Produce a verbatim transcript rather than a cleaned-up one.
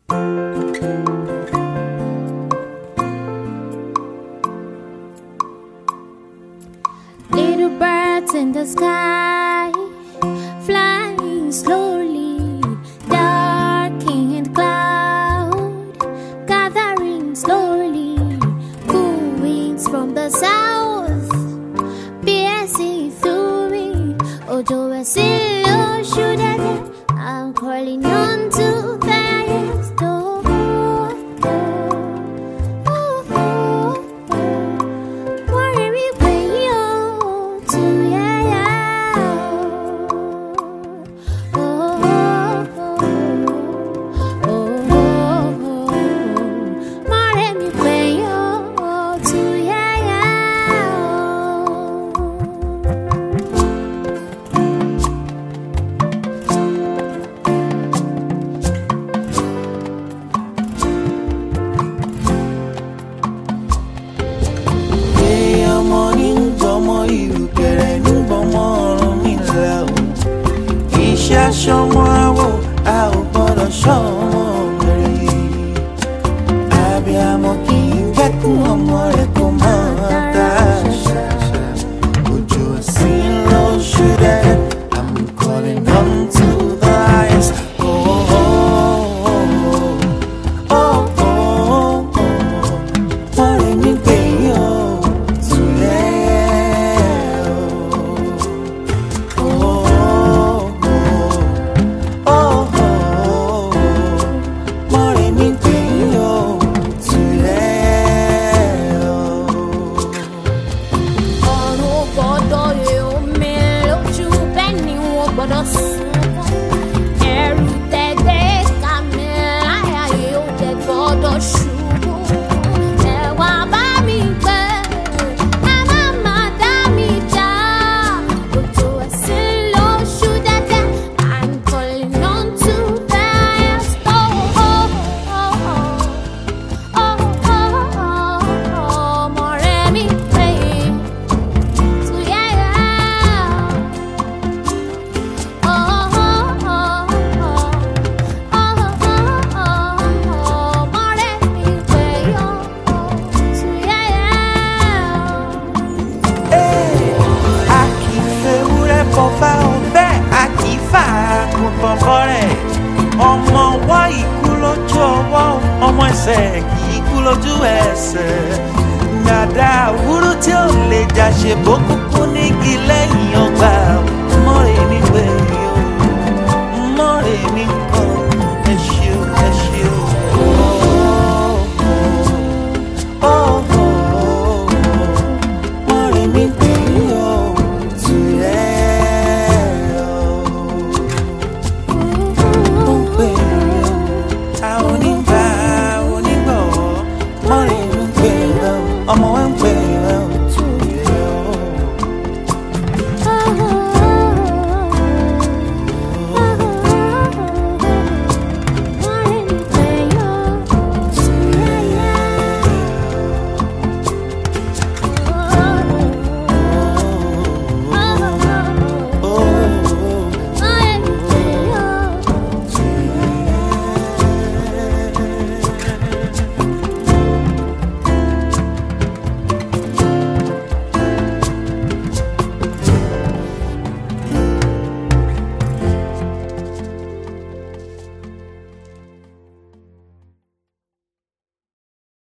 Little birds in the sky, flying slowly, darkened cloud, gathering slowly, cool winds from the south, piercing through me. Ojo Asilo should I'm calling on to the highest door. Shomo awo a ò gbọ́dọ̀ ṣọmọ rẹ̀ abiyamọ kì í kẹ́kùn ọmọ rẹ̀ kó máa dá ṣàṣà Ojo Asilo ṣúdẹ̀ I'm calling on to the highest. Oh, oh, oh, oh, oh, oh. Mọ̀rẹ́ mi gbé yọ̀ tulẹ̀ oh, oh. Ọmọ wa ikú lójú ọwọ́, ọmọ ẹsẹ̀ ikú lójú ẹsẹ̀. Dàda àwúrú tí ò lè jà ṣe bó kúkú nígi lẹ́yìn ọgbà. Mọ̀rẹ́ mi gbé o, mọ̀rẹ́ mi kọ́, ẹ ṣé o, ẹ ṣé o. Mọ̀rẹ́ mi gbé o, tulẹ̀ o.